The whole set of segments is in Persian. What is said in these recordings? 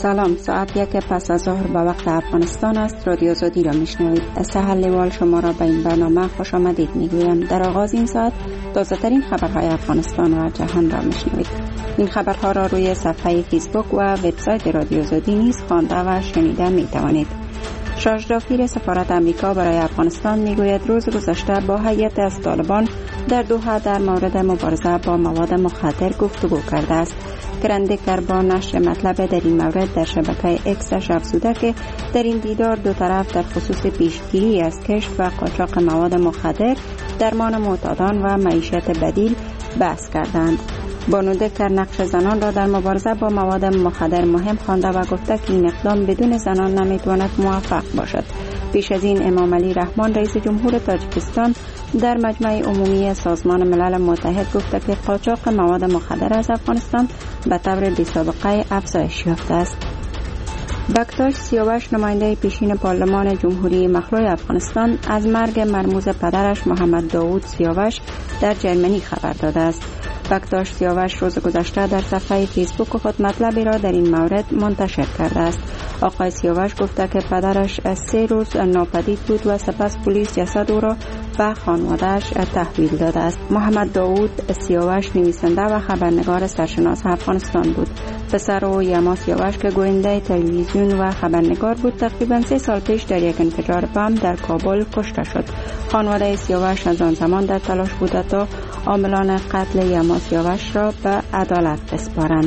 سلام، ساعت 1 پس از ظهر به وقت افغانستان است. رادیو آزادی را میشنوید. سهل لیوال شما را به این برنامه خوش آمدید میگویم. در آغاز این ساعت تازه ترین خبرهای افغانستان و جهان را میشنوید. این خبرها را روی صفحه فیسبوک و وبسایت رادیو آزادی نیز خوانده و شنیده میتوانید. شارژ دافیر سفارت امریکا برای افغانستان میگوید روز گذشته با هیئت از طالبان در دوحه در مورد مبارزه با مواد مخدر گفتگو کرده است. کرندکر با نشر مطلب در این مورد در شبکه اکسش افزوده که در این دیدار دو طرف در خصوص پیشگیری از کشف و قاچاق مواد مخدر، درمان معتادان و معیشت بدیل بحث کردند. بانو دکر نقش زنان را در مبارزه با مواد مخدر مهم خوانده و گفته که این اقدام بدون زنان نمیتواند موفق باشد. پیش از این امام علی رحمان رئیس جمهور تاجیکستان در مجمع عمومی سازمان ملل متحد گفته که قاچاق مواد مخدر از افغانستان به طور بی‌سابقه افزایش یافته است. بکتاش سیاوش نماینده پیشین پارلمان جمهوری مخلوع افغانستان از مرگ مرموز پدرش محمد داوود سیاوش در جرمنی خبر داده است. بکتاش سیاوش روز گذشته در صفحه فیسبوک خود مطلبی را در این مورد منتشر کرده است. آقای سیاوش گفته که پدرش 3 روز ناپدید بود و سپس پلیس جسد او را به خانواده‌اش تحویل داده است. محمد داوود سیاوش نویسنده و خبرنگار سرشناس افغانستان بود. پسر او یما سیاوش که گوینده تلویزیون و خبرنگار بود تقریباً 3 سال پیش در یک انفجار بم در کابل کشته شد. خانواده سیاوش از آن زمان در تلاش بوده تا عاملان قتل یما سیاوش را به عدالت بسپارند.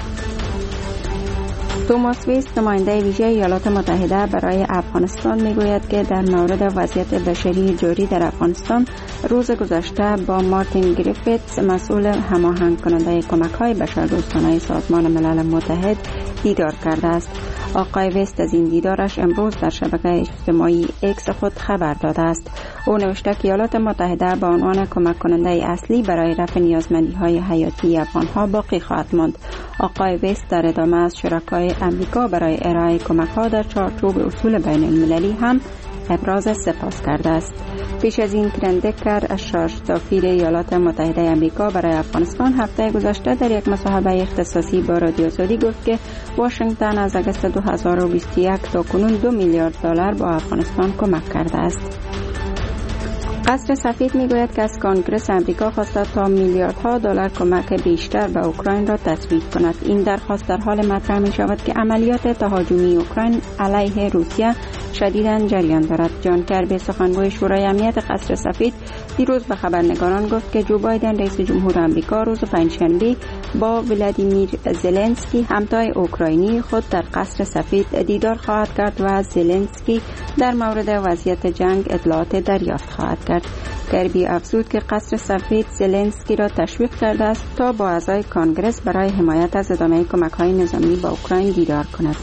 توماس ویست نماینده ویژه ایالات متحده برای افغانستان میگوید که در مورد وضعیت بشری جاری در افغانستان روز گذشته با مارتین گریفیتس مسئول هماهنگ کننده کمک‌های بشردوستانه سازمان ملل متحد دیدار کرده است. آقای ویست از این دیدارش امروز در شبکه اجتماعی اکس خود خبر داده است. او نوشته که ایالات متحده به عنوان کمک کننده اصلی برای رفع نیازمندی‌های حیاتی افغان‌ها باقی خواهد ماند. آقای ویست در ادامه از شرکای امریکا برای ارائه کمک‌ها در چارچوب اصول بین المللی هم ابراز سپاس کرده است. پیش از این کرندکر شارژ دافیر ایالات متحده امریکا برای افغانستان هفته گذشته در یک مصاحبه اختصاصی با رادیو آزادی گفت که واشنگتن از اگست 2021 تا کنون 2 میلیارد دلار با افغانستان کمک کرده است. قصر سفید میگوید که از کنگره امریکا خواسته تا میلیاردها دلار کمک بیشتر به اوکراین را تصویب کند. این درخواست در حال مطرح می شود که عملیات تهاجمی اوکراین علیه روسیه شدیداً جریان دارد. جان کربی سخنگوی شورای امنیت قصر سفید دیروز به خبرنگاران گفت که جو بایدن رئیس جمهور آمریکا روز پنجشنبه با ولادیمیر زلنسکی همتای اوکراینی خود در قصر سفید دیدار خواهد کرد و زلنسکی در مورد وضعیت جنگ اطلاعات دریافت خواهد کرد. کربی افزود که قصر سفید زلنسکی را تشویق کرده است تا با اعضای کانگرس برای حمایت از ادامه کمک‌های نظامی با اوکراین دیدار کند.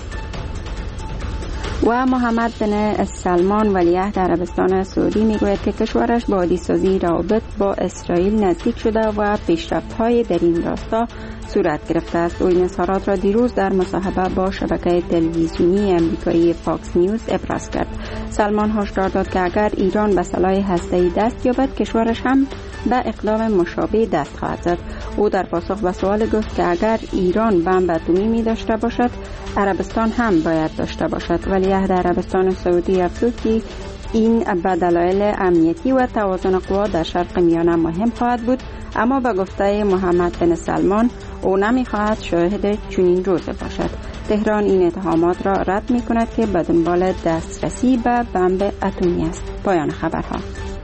و محمد بن سلمان ولیعهد عربستان سعودی میگوید که کشورش با عادی‌سازی روابط با اسرائیل نزدیک شده و پیشرفت‌های در این راستا صورت گرفته است. او این اظهارات را دیروز در مصاحبه با شبکه تلویزیونی امریکایی فاکس نیوز ابراز کرد. سلمان هشدار داد که اگر ایران به سلاح هسته‌ای دست یابد کشورش هم به اقدام مشابه دست خواهد زد. او در پاسخ به سوال گفت که اگر ایران بمب اتمی می داشته باشد عربستان هم باید داشته باشد. ولیعهد عربستان سعودی افزود که این به دلایل امنیتی و توازن قوا در شرق میانه مهم خواهد بود، اما به گفته محمد بن سلمان او نمی‌خواهد شاهد چنین روزی باشد. تهران این اتهامات را رد می‌کند که به دنبال دسترسی به بمب اتمی است. پایان خبرها.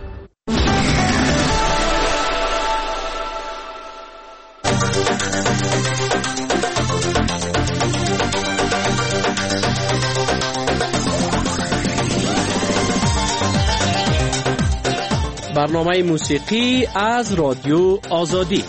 برنامه موسیقی از رادیو آزادی.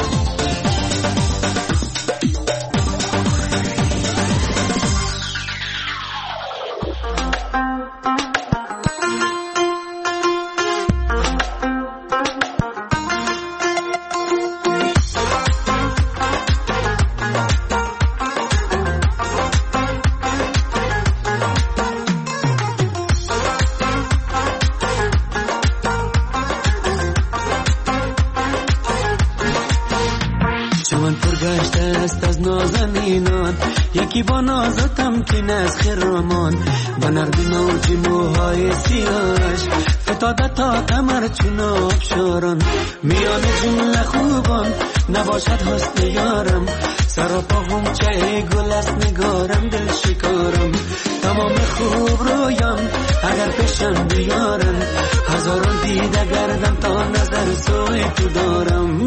جوان پرگشته است از نازنینان، یکی با نازتم که نز خرامان با نرد موج موهای سیاش فتاده تا کمر چون آبشاران میان جمله خوبان نباشد حسن یارم سراپا غنچه گل است نگارم دل شکارم تمام خوب رویان اگر پیشم بیارن هزاران دیده گردم تا نظر سوی تو دارم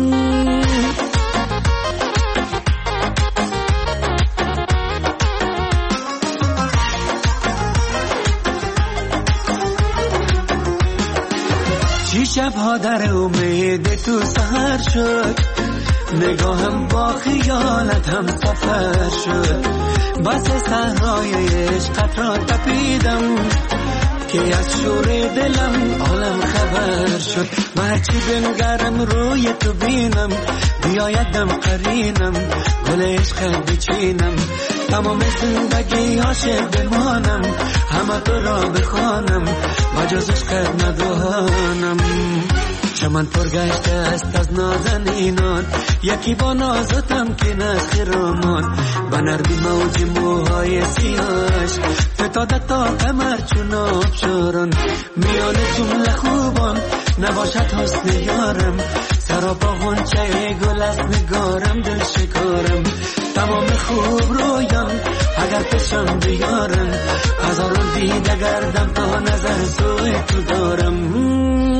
چی شبها در امید تو سهر شد نگاهم با خیالت هم سفر شد بس صحرای عشقت را تپیدم که از شور دلم عالم خبر شد و هرچی بنگرم روی تو بینم بیایدم قرینم گل عشقت بچینم تمام زندگی عاشق بمانم همه تو را بخوانم و جز عشقت ندانم چمن پرگشته است از نازنینان یکی با نازتم که نز خرامان با نردی موج موهای سیاش فتاده تا کمر چون آبشاران میان جمله خوبان نباشد حسن یارم سراپا غنچه گل است نگارم دل شکارم تمام خوب رویان اگر پیشم بیارن هزاران دیده گردم تا نظر سوی تو دارم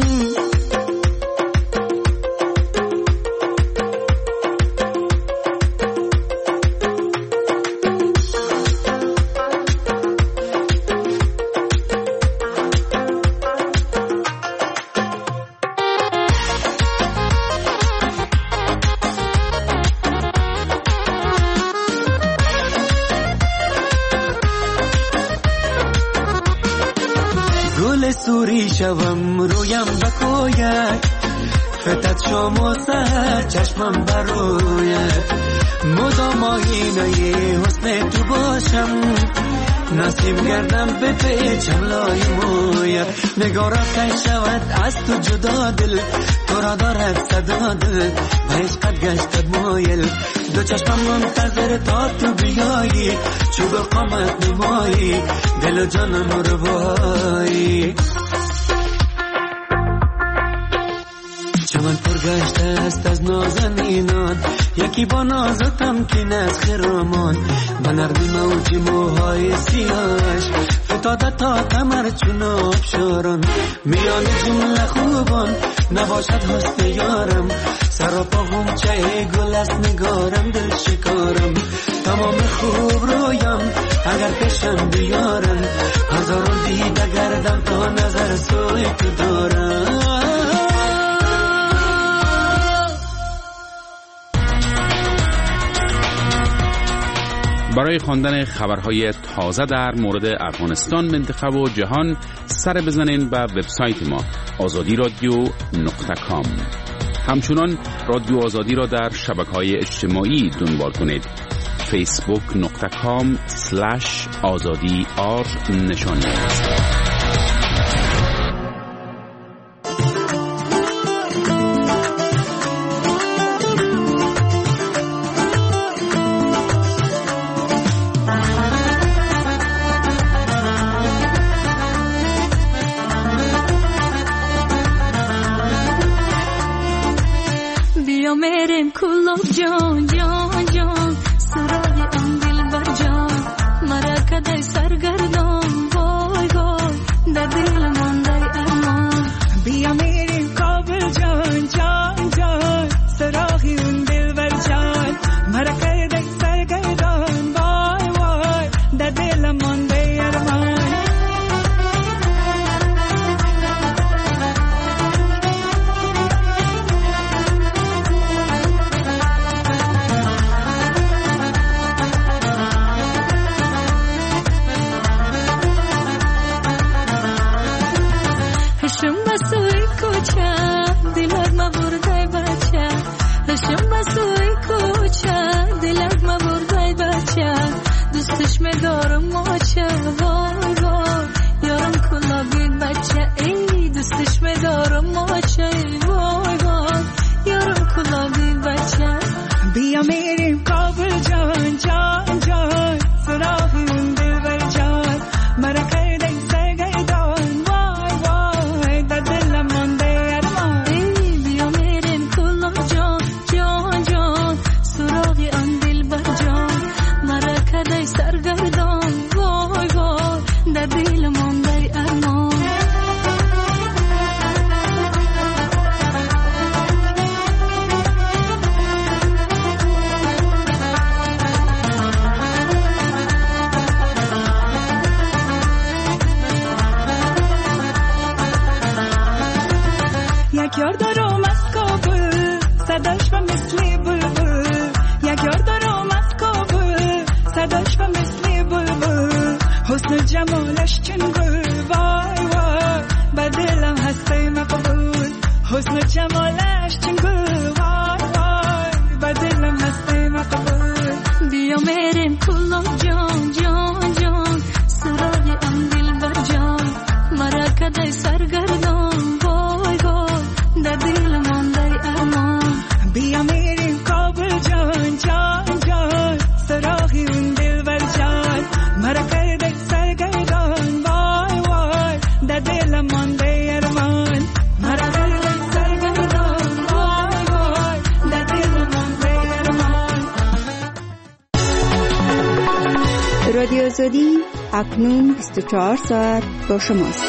سوری شوم رویم بکوید فتت شما سهر چشمم بروید مدام آینه حسن تو باشم نسیم گردم به پیچم لای موید نگارا کن شود از تو جدا دل تو را دارد صدا دل و عشقت گشتد مایل دو چشمم منتظر تا تو بیایی چوب قامت نمایی دل و جانم رو بایی چمن پرگشته است از نازنینان یکی با نازتم که نز خرامان با نردی موج موهای سیاش فتاده تا کمر چون آبشاران میان جمله خوبان نباشد حسن یارم سراپا غنچه گل است نگارم دل شکارم تمام خوب رویان اگر پیشم بیارن هزاران دیده گردم تا نظر سوی تو دارم برای خواندن خبرهای تازه در مورد افغانستان، منطقه و جهان سر بزنین به وبسایت ما azadi.radio.com. همچنان رادیو آزادی را در شبکه‌های اجتماعی دنبال کنید. facebook.com/azadi_r نشانی است. جان جان جان سرای ام دل بر جان مرا کدای سرگردان وای وای در دل مانده ارمان بیا میریم کابل جان جان جان سرای ام دل بر جان مرا کدای سرگردان وای وای در دل مانده ارمان دوستش می‌دارم ماچه وای وای یارم کلا بید بچه ای دوستش می‌دارم ماچه وای وای یارم کلا بید بچه بیا میریم کابل جان جان جان یک یار دارم از کابل صداش و مثل بلبل یک یار دارم از کابل صداش و مثل بلبل حسن جمالش چون گل وای وای با دلم هسته مقبول حسن جمالش چون گل وای وای با دلم هسته مقبول بیا میریم کلا جان جان جان سرای ام دل بر جان مرا کدای سرگردان وای وای در دل مانده ارمان بیا میریم کابل جان جان جان سرای ام دل بر جان مرا کدای سرگردان وای وای در دل مانده ارمان مرا کدای سرگردان وای وای در دل مانده ارمان. رادیو آزادی اکنون 24 ساعت با شماست.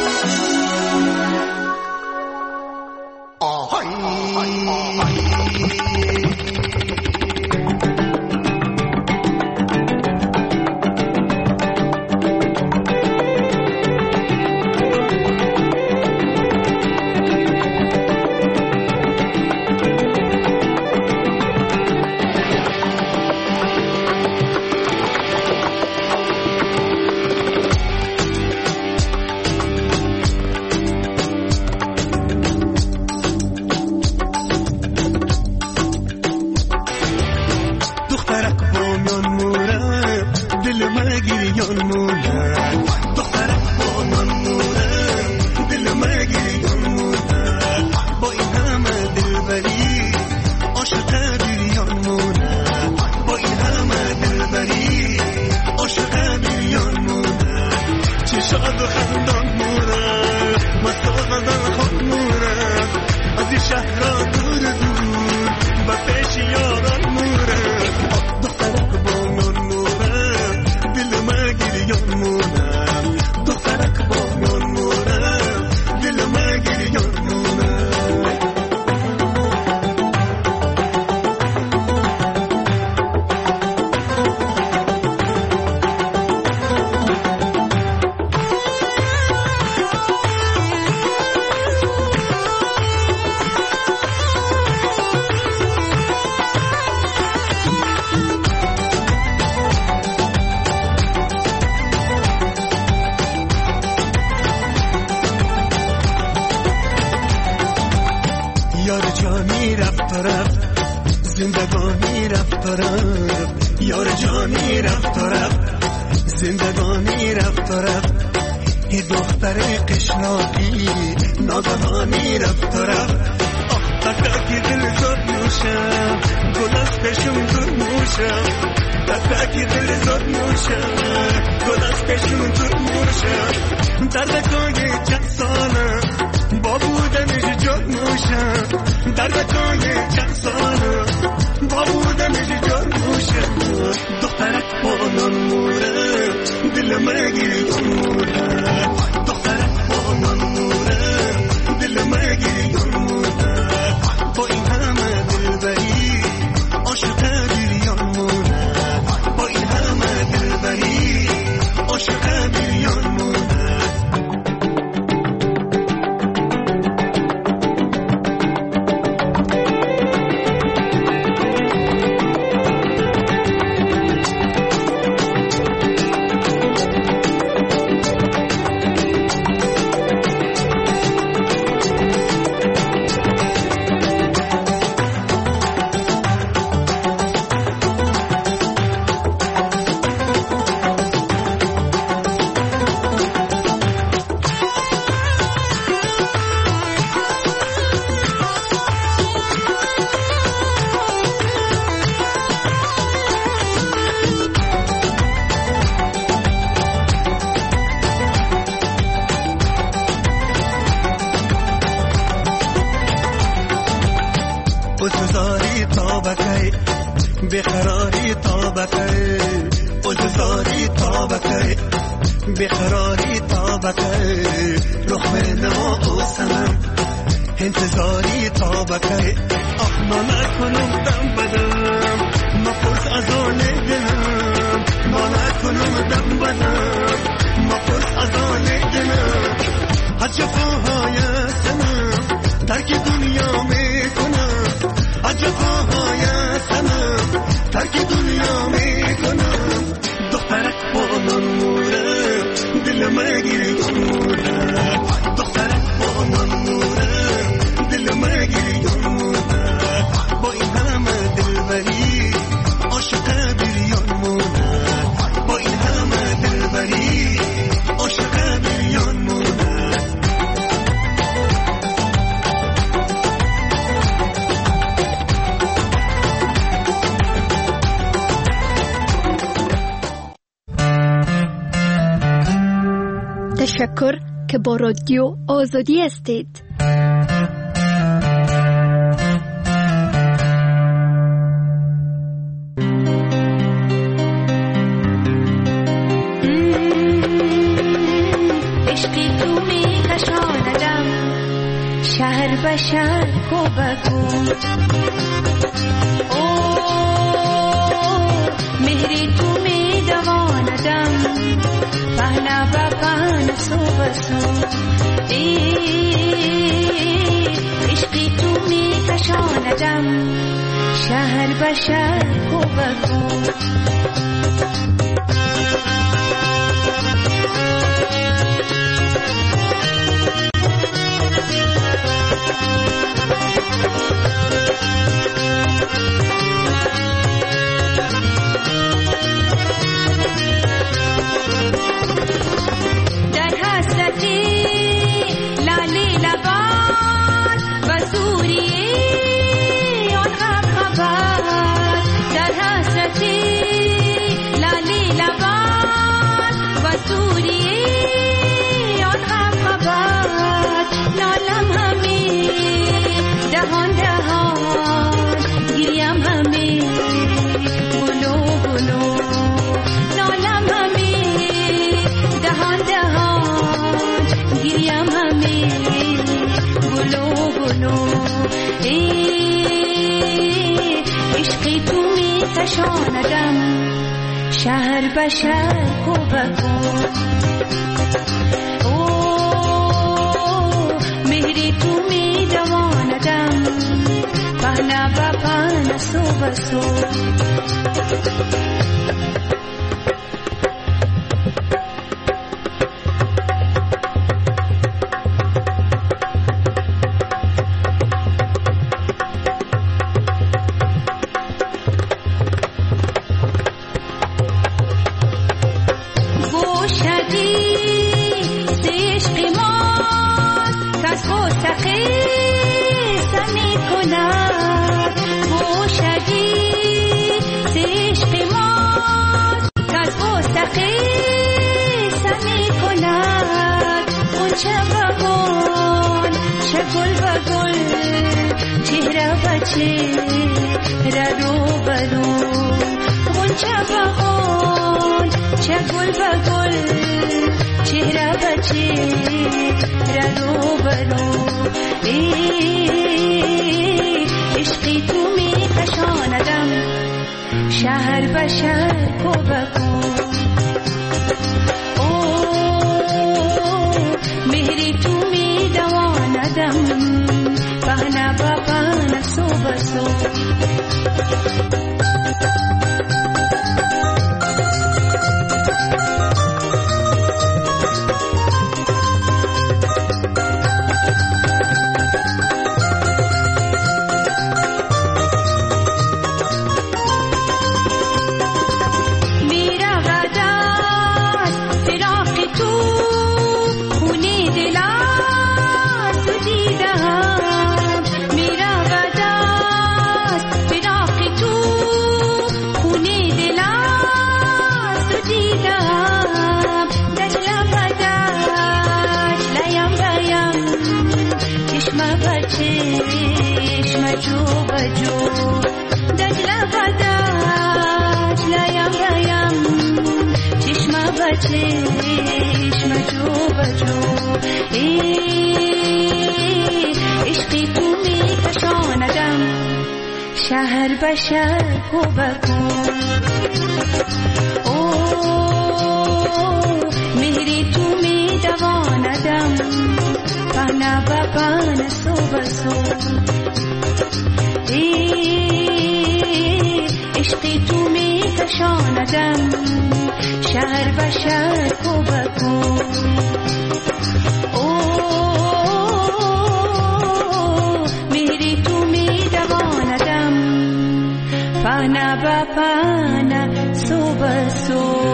بقراری طابقه الزاری طابقه بقراری طابقه رخ نما و سنم انتظاری طابقه ما نکنم دم بدم مپرس از آن دلم ما نکنم دم بدم مپرس از آن دلم از جفاهای سنم ترک دنیا تشکر که با رادیو آزادی هستید. عشقی تو می کشاندم شهر به شهر کو بگو، مهری تو می دواندم پهنا به پهن سو بسو، عشقی تو می کشاندم شهر به شهر کو بگو. شهر به شهر کو بگو، مهری تو می دواندم پهنا به پهن سو بسو. شهر به شهر کو بگو، مهری تو می دواندم پهنا به پهن سو بسو. عشقی تو می کشاندم شهر به شهر کو بگو، مهری تو می دواندم پهنا به پهن سو بسو. عشقی تو می کشاندم شهر به شهر کو بگو، مهری تو می دواندم پهنا به پهن سو بسو.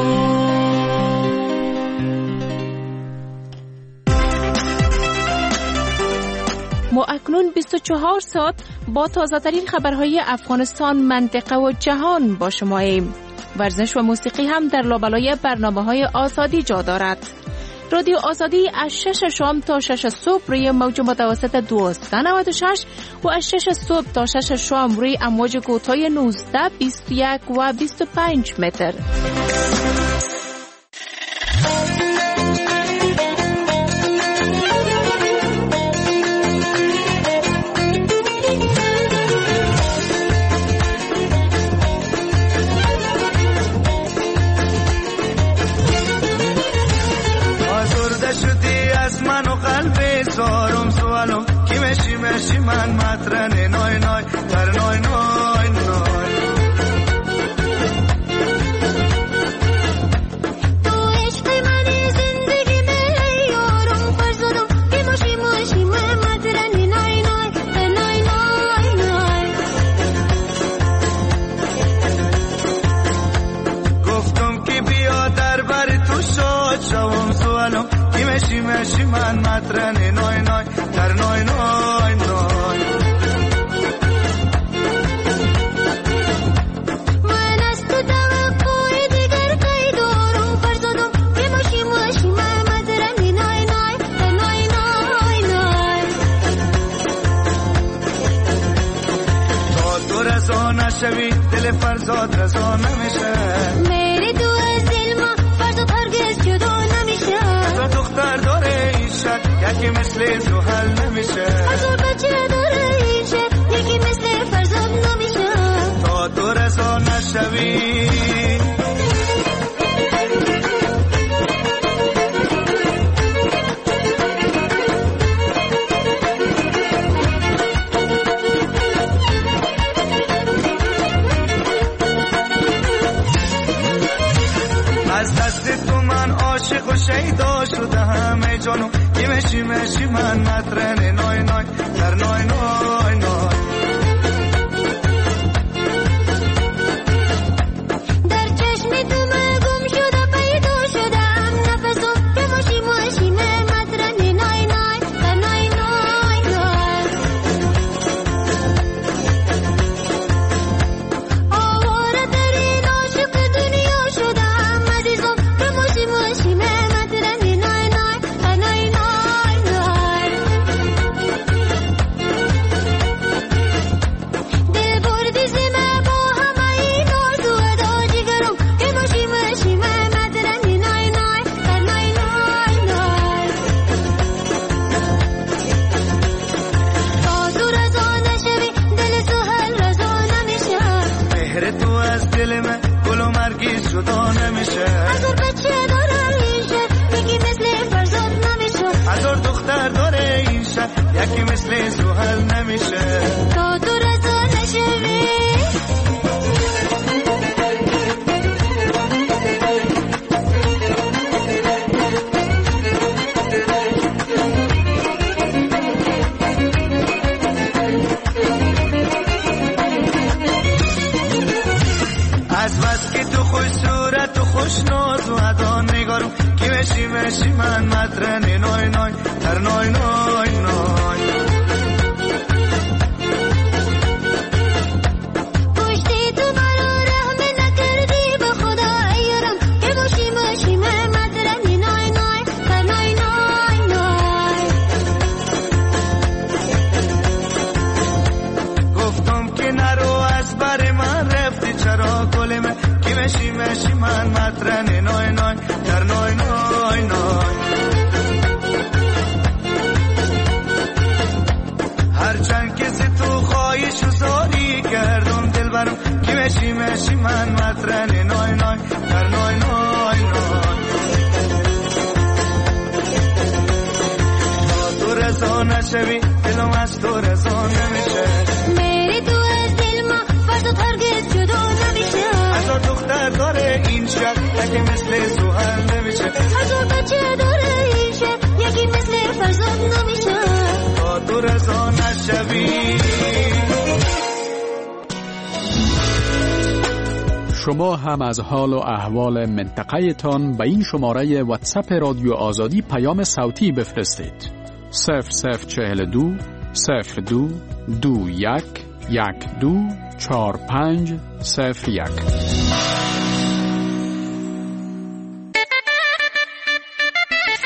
ما اکنون 24 ساعت با تازه‌ترین خبرهای افغانستان، منطقه و جهان با شماییم. ورزش و موسیقی هم در لابلای برنامه‌های آزادی جا دارد. رادیو آزادی از 6 شام تا 6 صبح روی موج متوسط 1296 و از 6 صبح تا 6 شام روی امواج کوتاه 19, 21 و 25 متر. سارم سوالم کی مشی من مطرن نای نای در نای نای نای تو عشق منی زندگی می یارم فرزادم کی مشی من مطرن نای نای در نای نای نای گفتم کی بیا در بر تو شاد شوم سوالم کی مشی من مطرن نای نای در نای نای نای من از تو توقع دیگر کی دارم فرزادم کی مشی من مطرن نای نای در نای نای نای تا تو رسا نشوی دل فرزاد رسا نمیشه میری تو از دل ما فرزاد هرگز جدا نمیشه تا دختر داره این شک یکی مثل زحل نمیشه هزار بچه داره این شک یکی مثل فرزاد نمیشه تا تو رسا نشوی از دست تو من عاشق و شیدا شدم ای جانو کی مشی من مطرن نای نای در نای نای نای در چشم تو من گم شده پیدا شدم نفسم که مشی من مطرن نای نای در نای نای نای آواره در این عاشق دنیا شدم عزیزم که مشی من مطرن نای نای در نای نای نای دل بردی زمه با همه این آرزو ادا جگرم که مشی من مطرن نای نای در نای نای نای تا تو رضا نشوی دل سهل رضا نمیشه مهر تو از دل من گل و مرگی جدا نمیشه هزار بچه داره این شب یکی مثل فرزاد نمیشه هزار دختر داره این شب یکی مثل زحل نمیشه تا تو رضا نشوی از بس که تو خوش صورت و خوش ناز و ادا نگارم کی مشی من مطرن نای نای در نای نای نای پشتی تو مرا رحم نکردی به خدا ایارم که مشی من مطرن نای نای در نای نای نای گفتم که نرو از بر من رفتی چرا گل من کی مشی من مطرن نای نای در نای نای نای هرچند کسی تو خواهیش و زاری کردم دل برم کی مشی من مطرن نای نای در نای نای نای تا تو رضا نشوی دلم از تو رضا نمیشه میری تو از دل ما فرزاد هرگز جدا نمیشه هزار دختر داره این شب یکی مثل زحل نمیشه هزار بچه داره این شب یکی مثل فرزاد نمیشه تا تو رضا نشوی شما هم از حال و احوال منطقه تان به این شماره واتساپ رادیو آزادی پیام صوتی بفرستید. 0042 02 21 12 45 01.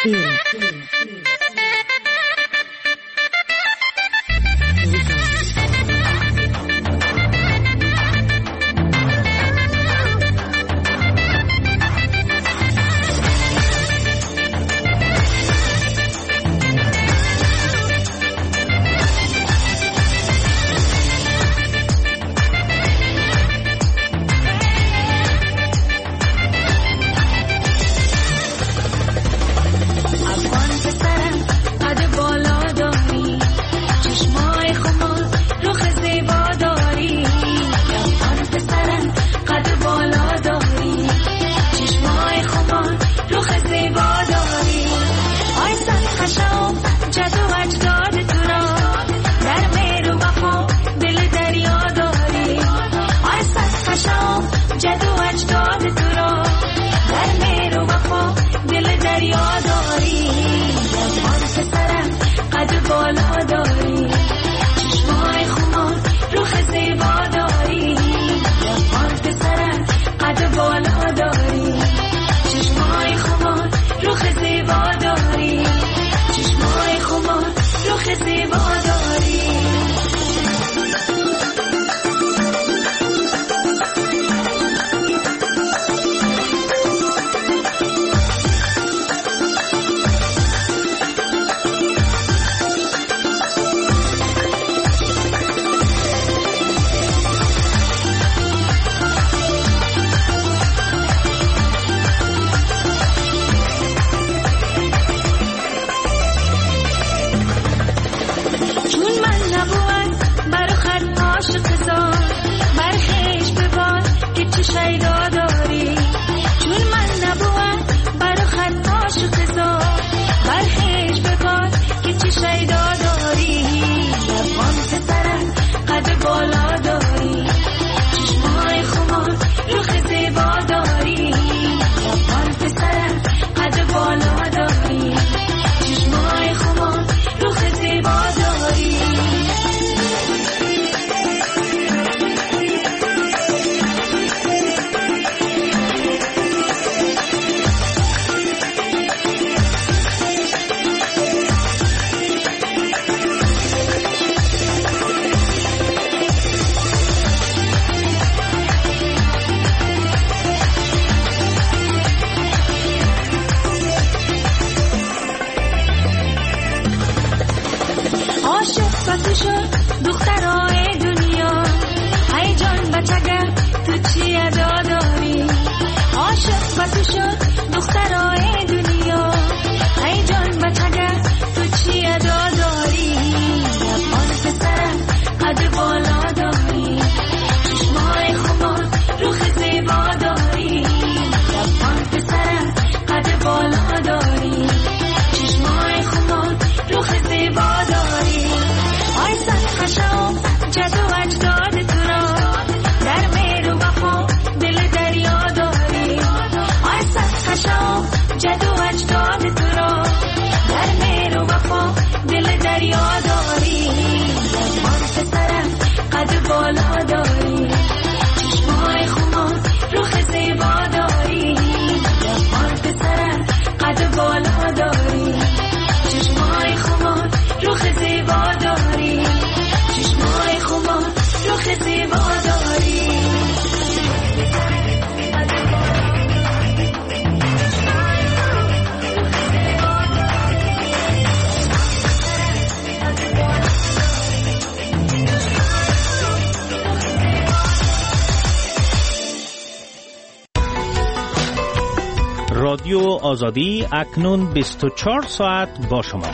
رادیو آزادی اکنون 24 ساعت با شما.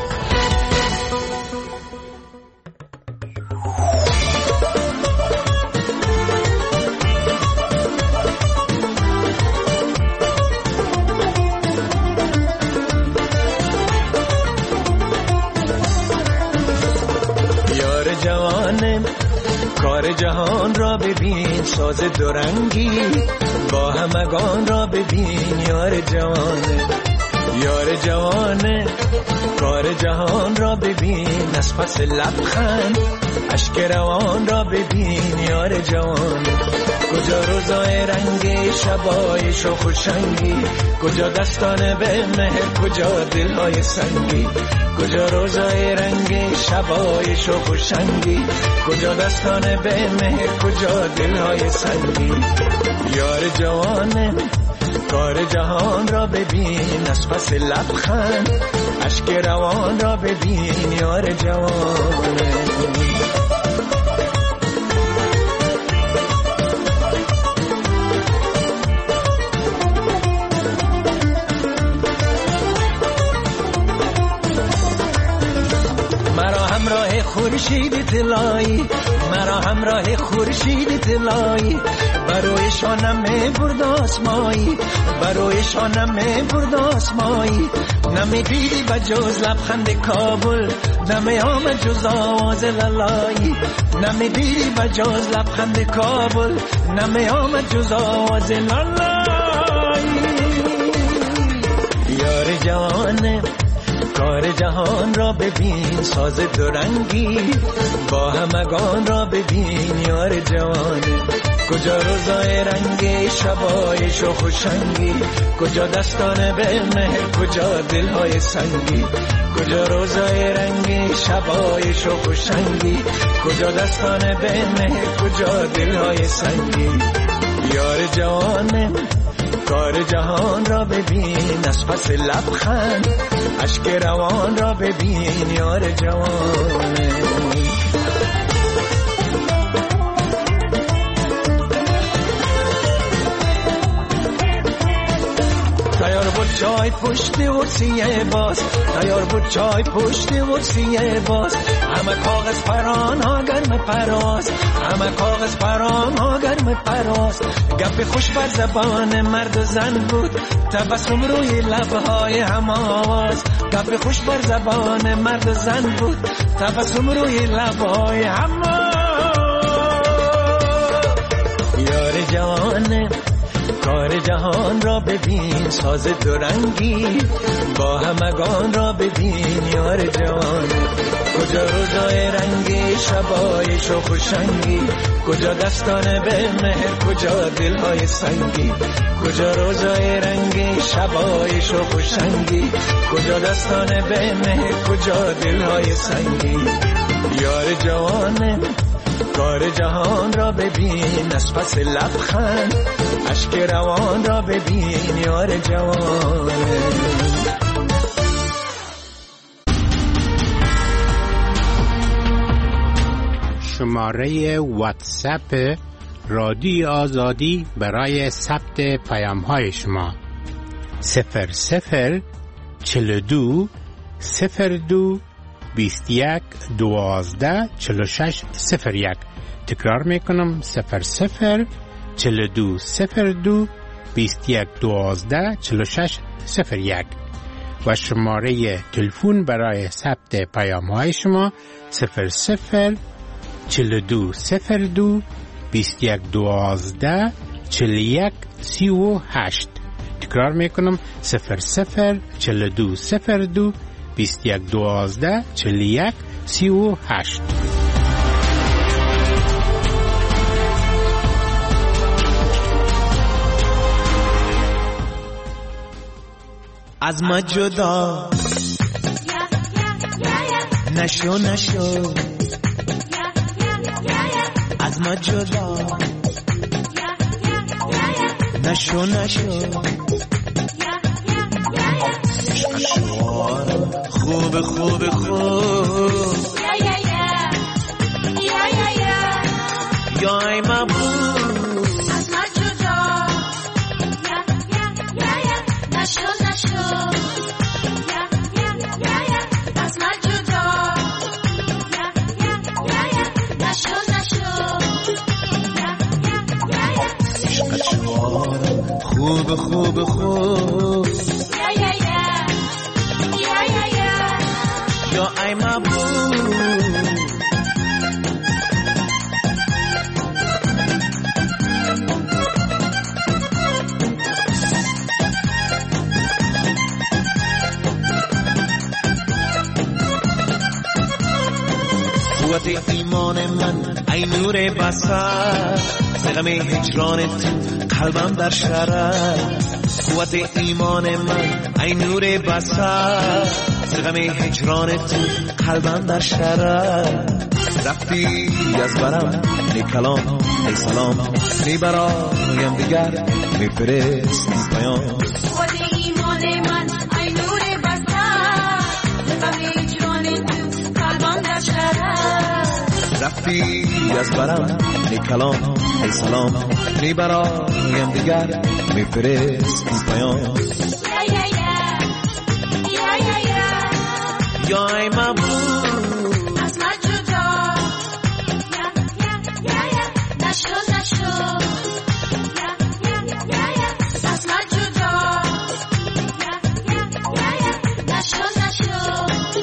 یار جوانم کار جهان را ببین، ساز دورنگی با همگان را ببین. یار جوانم یار جوانه کار جهان را ببین، از پس لبخند اشک روان را ببین. یار جوانه کجا روزای رنگی شبای شوخ و شنگی، کجا دستان به مهر، کجا دلهای سنگی. کجا روزای رنگی شبای شوخ و شنگی، کجا دستان به مهر، کجا دلهای سنگی. یار جوانه کار جهان را ببین، از پس لبخند اشک روان را ببین. یار جوانه مرا همراه خورشید طلایی، مرا همراه خورشید طلایی، بروی شانم برد آسمایی، بروی شانم برد آسمایی. نمی دیدی بجز لبخند کابل، نمی آمد جز آواز لالایی. نمی دیدی بجز لبخند کابل، نمی آمد جز آواز لالایی. یار جوانه کار جهان را ببین، ساز دو رنگی با همگان را ببین. یار جوانه کجا روزای رنگی شبای شوخ و شنگی، کجا دستان به مهر، کجا دلهای سنگی. کجا روزای رنگی شبای شوخ و شنگی، کجا دستان به مهر، کجا دلهای سنگی. یار جوانه کار جهان را ببین، از پس لبخند اشک روان را ببین. یار جوانه تیار بود چای پشت ورسیه باز، تیار بود چای پشت ورسیه باز. همه کاغذ پران ها گرم پراز، همه کاغذ پران ها گرم پراز. گپ خوش بر زبان مرد و زن بود، تبسم روی لبهای هم آواز. گپ خوش بر زبان مرد و زن بود، تبسم روی لبهای هم آواز. یار جوانه کار جهان را ببین، ساز دو رنگی با همگان را ببین. یار جوانه کجا روزای رنگی شبای شوخ و شنگی، کجا دستان به مهر، کجا دلهای سنگی. کجا روزای رنگی شبای شوخ و شنگی، کجا دستان به مهر، کجا دلهای سنگی. یار جوانه کار جهان را ببین، از پس لبخند اشک روان را ببین. یار جوانه شماره واتساپ رادیو آزادی برای ثبت پیام‌های شما 0042 02 21 12 46 01. تکرار میکنم 0042 02 21 12 46 01 و شماره تلفن برای ثبت پیام‌های شما 0042 02 21 12 41 38. تکرار میکنم 0042 02 21 12 41 38. از ما جدا نشو نشو، از ما جدا نشو نشو. خوب خوب خوب یا ای محبوب، از ما جدا نشو نشو، از ما جدا نشو نشو. عشقت شوارم خوب خوب خوب یا ای محبوب. قوت ایمان من ای نور بصر زغم هجرانت قلبم در شرر قوت ایمان من ای نور بصر زغم هجرانت قلبم در شرر رفتی از برم ای کلام ای سلام ای برایم دیگر می فرستی پیام قوت ایمان من ای نور بصر زغم هجرانت قلبم در شرر رفتی از برم ای کلام ای سلام ای برایم دیگر می فرستی پیام یا ای محبوب از من جدا نشو نشو از من جدا نشو نشو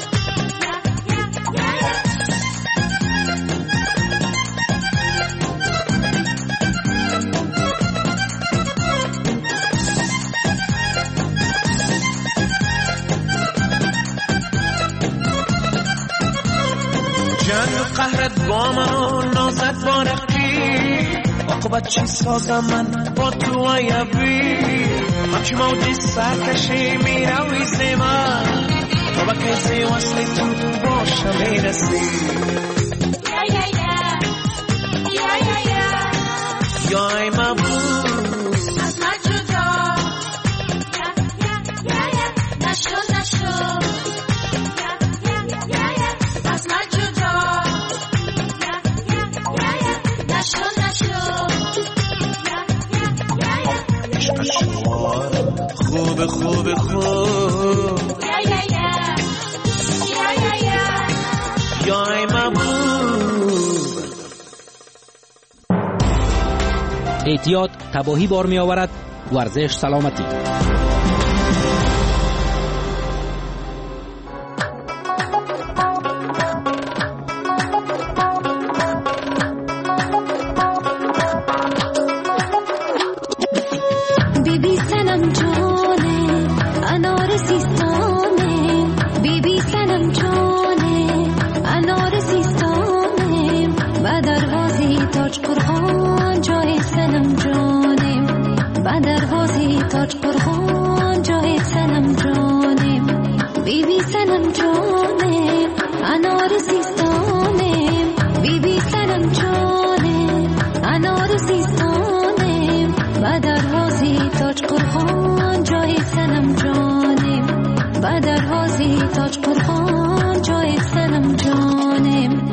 قهرت با من نازت با رفتی عاقبت چی سازم من با تو عیبی همچی موجی سرکشی می روی زمان تا با کسی وصل تو باشم میرسی یا ای محبوب از من جدا نشو نشو از من جدا نشو نشو خوب خوب خوب یا ای محبوب احتیاط تباهی بار می آورد. ورزش سلامتی. بیبی سنم جانه انار سیستانه بیبی سنم جانه انار سیستانه و دروازی تاج قرآن جای سنم جانه و دروازی تاج قرآن جای سنم جانه بیبی سنم جانه انار سیستانه بیبی سنم جانه انار سیستانه و دروازی تاج قرآن جای سنم جانه و دروازی تاج قرآن جای سنم جانه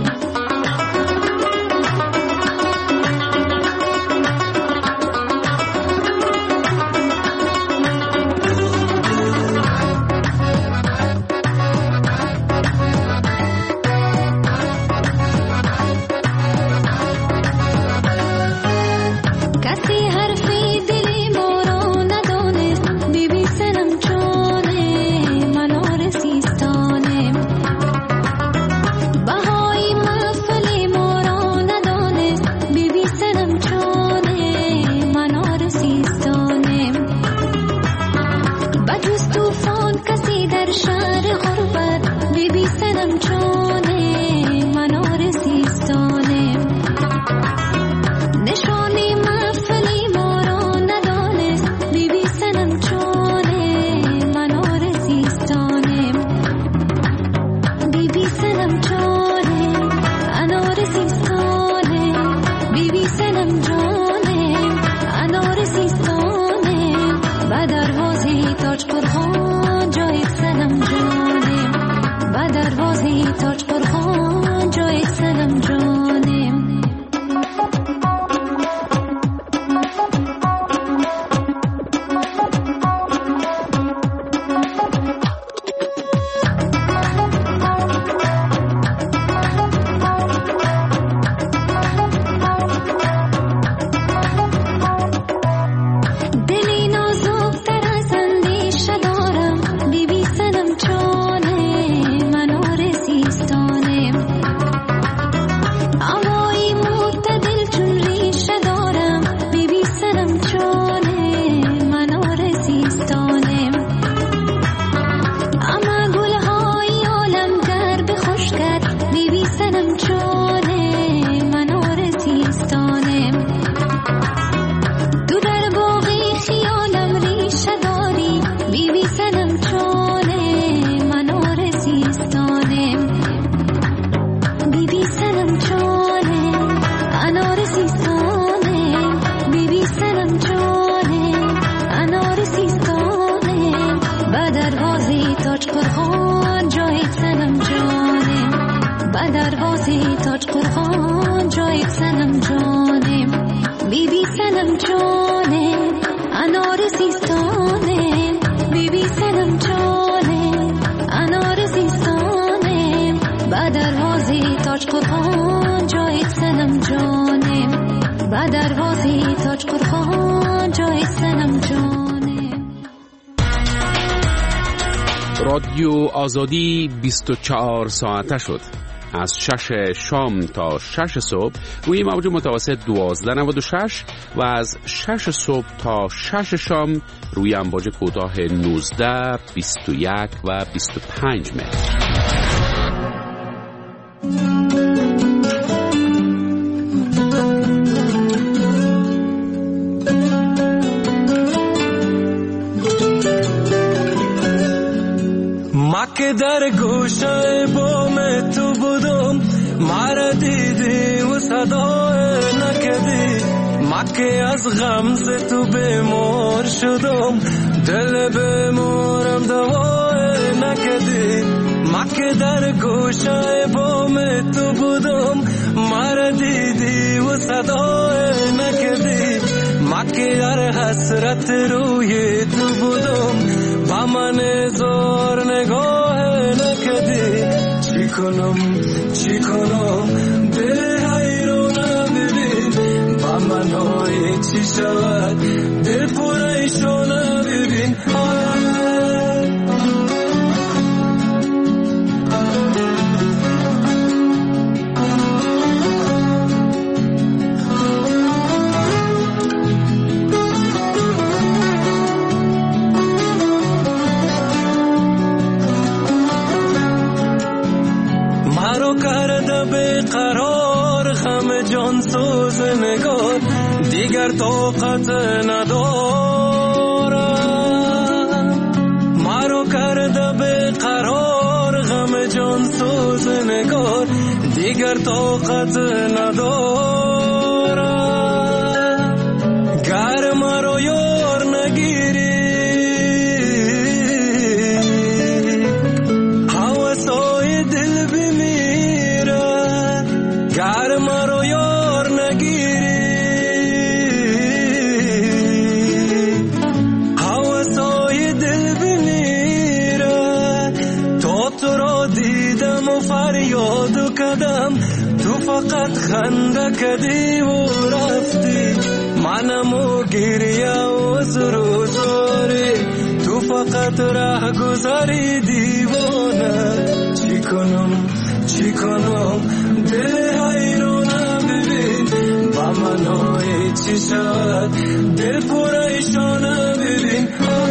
بیبی سنم جانه انار سیستانه بیبی سنم جانه انار سیستانه با دروازه تاج قرخان جای سنم جانه با دروازه تاج قرخان جای سنم جانه بیبی سنم جانه انار سیستانه بیبی سنم جانه انار سیستانه با دروازه تاج قرخان جای سنم جانه با دروازه تاج قرخان جای سنم جانه. رادیو آزادی 24 ساعته شد. از 6 شام تا 6 صبح روی موج متوسط 1296 و از 6 صبح تا 6 شام روی امواج کوتاه 19، 21 و 25 متر. که در گوشه بام تو بودم مرا دیدی و صدای نکدی مکه از غمز تو بیمار شدم دل بیمارم دوای نکدی مکه در گوشه بام تو بودم مرا دیدی و صدای نکدی مکه در حسرت روی تو بودم با من زار نگاه نکدی چی کنم دل حیرانه ببین با من های چی شود دل پریشانه ببین قرار غم جان سوز نگار دیگر طاقت ندارم مرا کرده به قرار غم جان سوز نگار دیگر طاقت ندارم گر مرا یار نگیری حواسای دل گر مرا یار نگیری حواسای دل بمیره تا تو را دیدم و فریاد کردم تو فقط خنده کردی و رفتی منم و گریه و زروزاری تو فقط ره گذاری دیوانه چی کنم دل حیرانه ببین با من های چی شد دل پریشانه ببین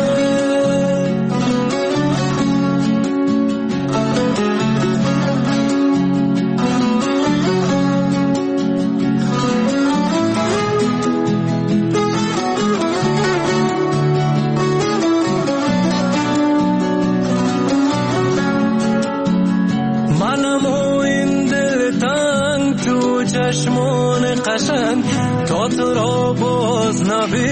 چشمان قشنگ تا تو را باز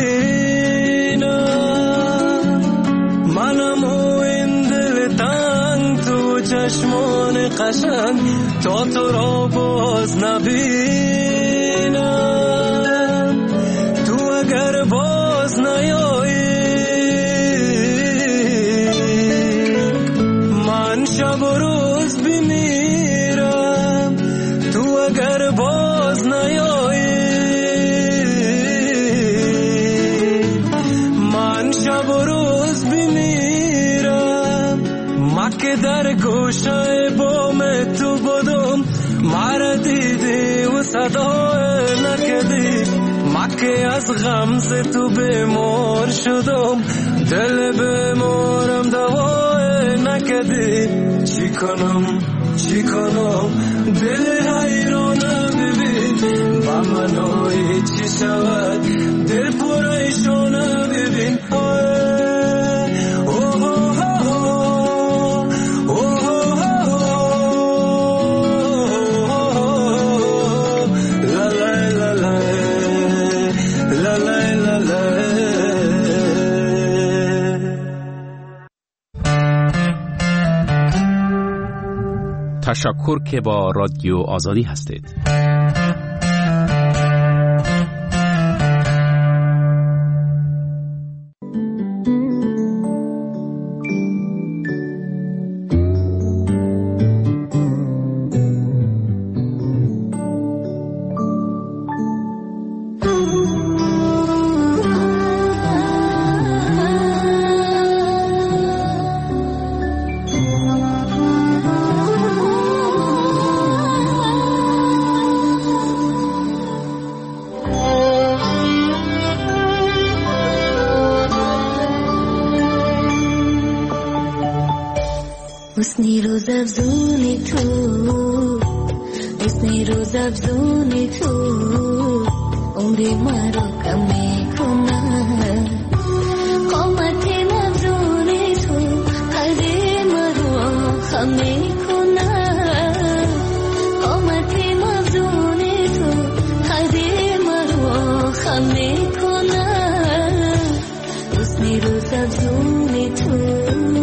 نبینم منم و این دل تنگ تو چشمان قشنگ تا تو را باز نبینم تو اگر باز نیایی من شب و روز بمیرم تو اگر باز نیایی من شب و روز بمیرم مکه در گوشه بام تو بودم مرا دیدی و صدای نکدی مکه از غمز تو بیمار شدم دل بیمارم دوای نکدی چی کنم دل حیرانه ببین با من های چی شود دل پریشانه ببین تشکر که با رادیو آزادی هستید. حسنی روز افزونی تو، حسنی روز افزونی تو، عمری مرا کم میکنه. قامت افزونی تو، قدر مرا خم میکنه. قامت افزونی تو، قدر مرا خم میکنه. حسنی روز افزونی تو.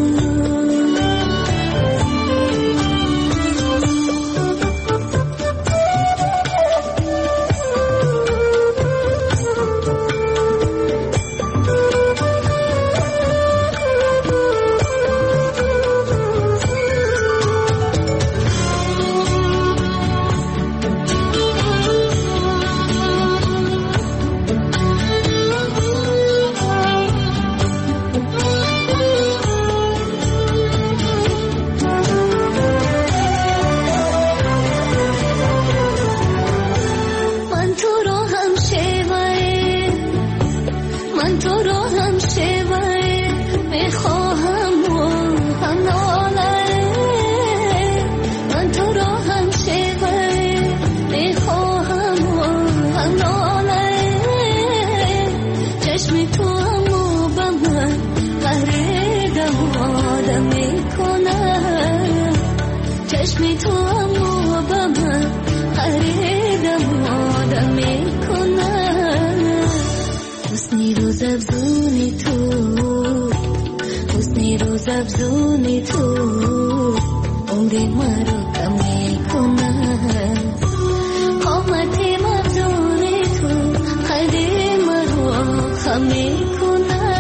افزونی تو، عمری مرا کم میکنه. قامت افزونی تو، قدر مرا خم میکنه.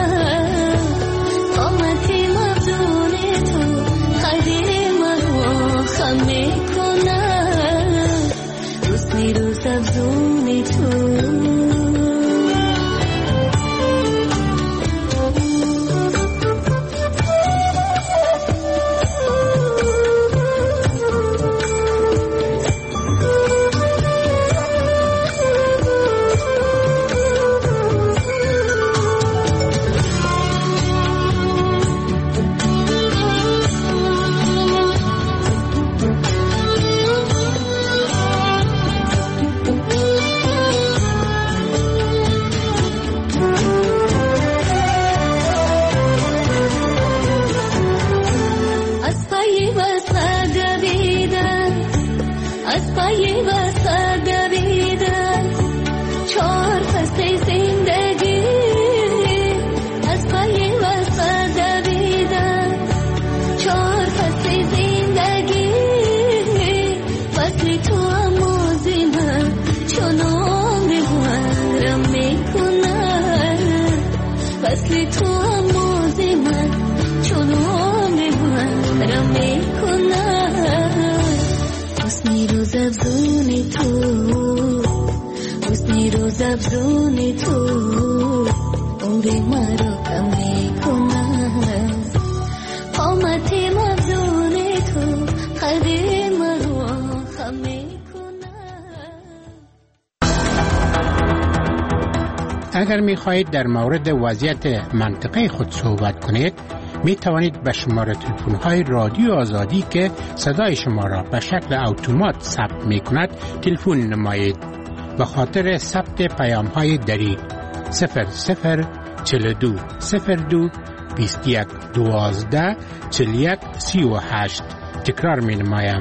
قامت افزونی تو، قدر مرا خم میکنه. حسنی روز افزونی تو. افزونی تو، عمری مرا کم میکنه. قامت افزونی تو، قدر مرا خم میکنه. اگر میخواهید در مورد وضعیت منطقه خود صحبت کنید، می توانید به شماره تلفن های رادیو آزادی که صدای شما را به شکل اتومات ثبت می کند تلفن نمایید. به خاطر ثبت پیام های دریغ 0042 02 21 12 41 38. تکرار می نمایم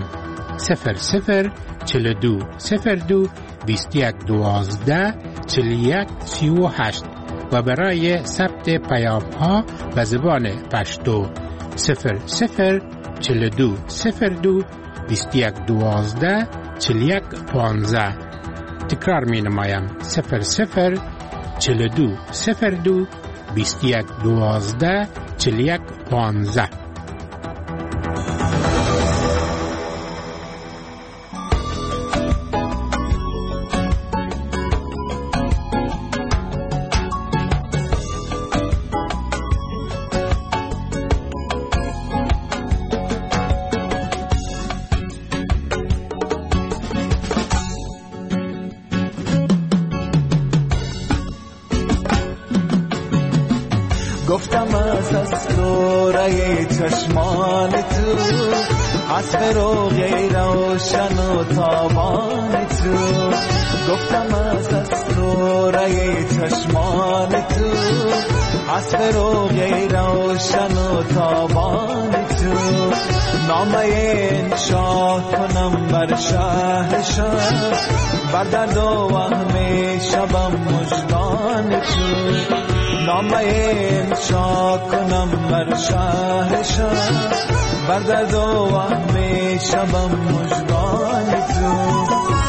0042 02 21 12 41 38 و برای ثبت پیام ها به زبان پشتو 0042 02 2112 4115. تکرار می نمایم 00 42 02 2112 4115. گفتم از اسطوره چشمان تو، از فروغ روشن و تابان تو. گفتم از اسطوره چشمان تو، از فروغ روشن و تابان تو. نامه انشا کنم بر شهرشان، بر درد و وهم شبم مژگان تو. نامه انشا کنم بر شهرشان، بر درد و وهم شبم مژگان تو.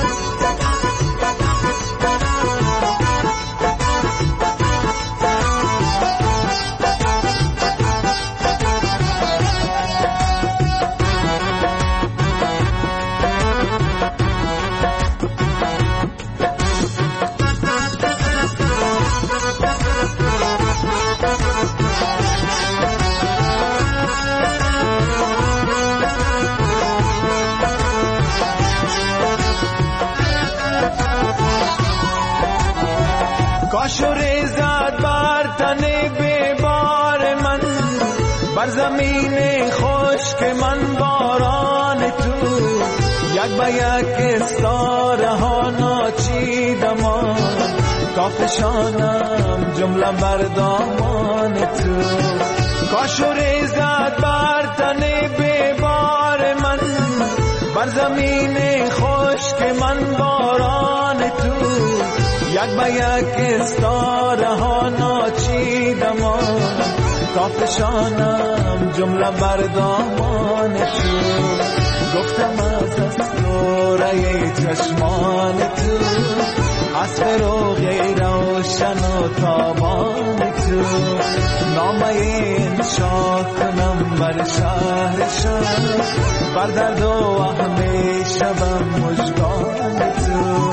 کاشوری زد بر تن بیبار من، بر زمین خشک من باران تو. یک به یک استاره ها ناچیدم، تا فشانم جمله بر دامان تو. کاشوری زد بر تن بیبار من، بر زمین خشک من باران تو. یک به یک استاره ها ناچیدم، تا فشانم جمله بر دامان تو. گفتم از اسطوره چشمان تو، از فروغ روشن و تابان تو. نامه انشا کنم بر شهرشان، بر درد و وهم شبم مژگان تو.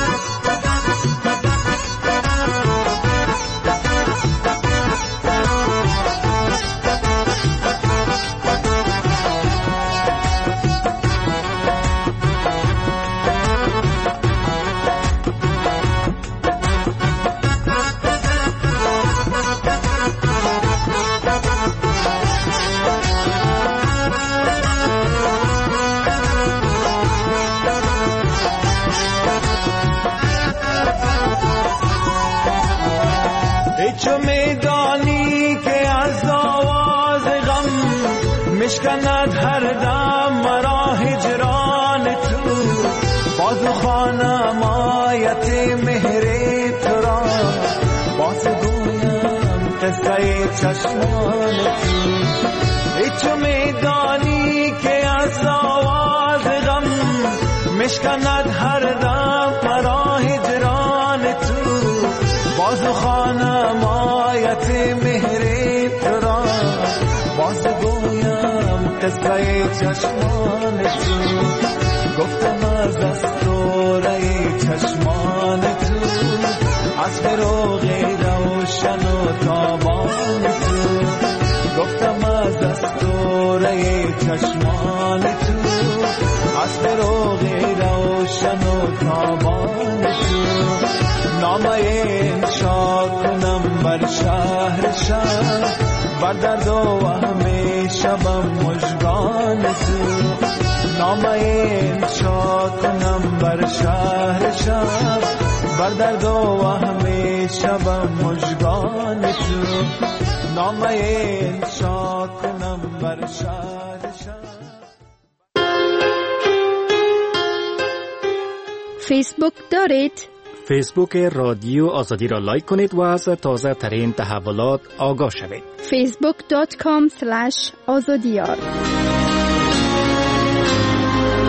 چو میدانی که از آواز غم مشکند هر دم مرا هجران تو. باز خوانم آیت مهر تو را، باز گویم قصه چشمان تو. چو میدانی که از آواز غم مشکند هر دم مرا هجران تو. باز خوانم آیت مهر تو را، باز گویم قصه چشمان تو. گفتم از اسطوره چشمان تو، از فروغ روشن و تابان تو. گفتم از اسطوره چشمان تو، از فروغ روشن و تابان تو. نامه انشا کنم بر شهرشان، بر درد و وهم شبم مژگان تو. نامه انشا کنم بر شهرشان، بر درد و وهم شبم مژگان تو. نامه انشا کنم بر شهرشان. فیسبوک دارید؟ فیسبوک رادیو آزادی را لایک کنید و از تازه ترین تحولات آگاه شوید. facebook.com/azadiyar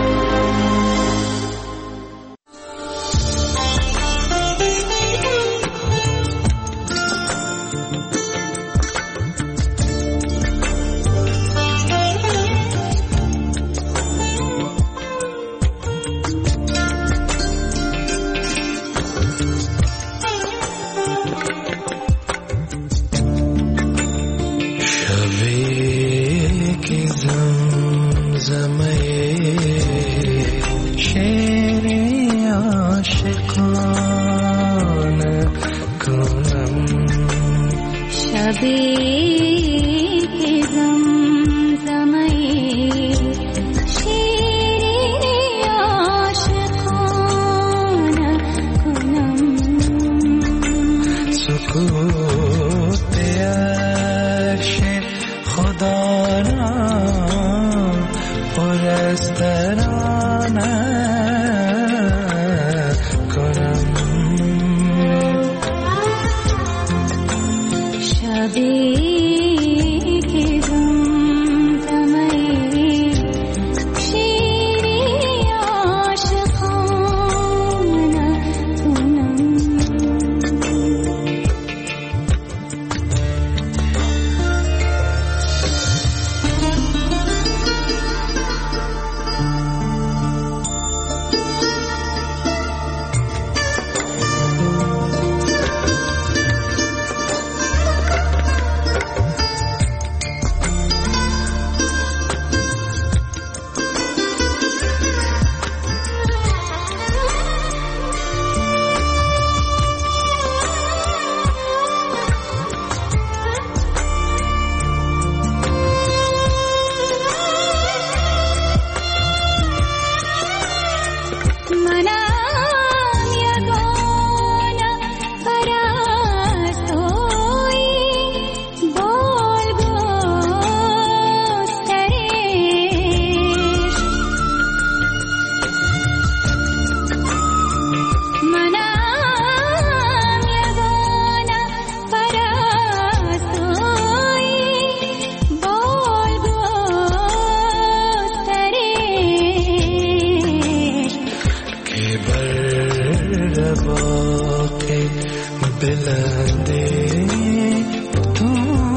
که بر رواق بلنده تو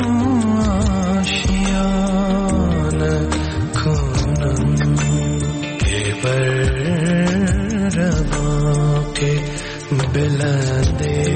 آشیانه کنم که بر رواق بلنده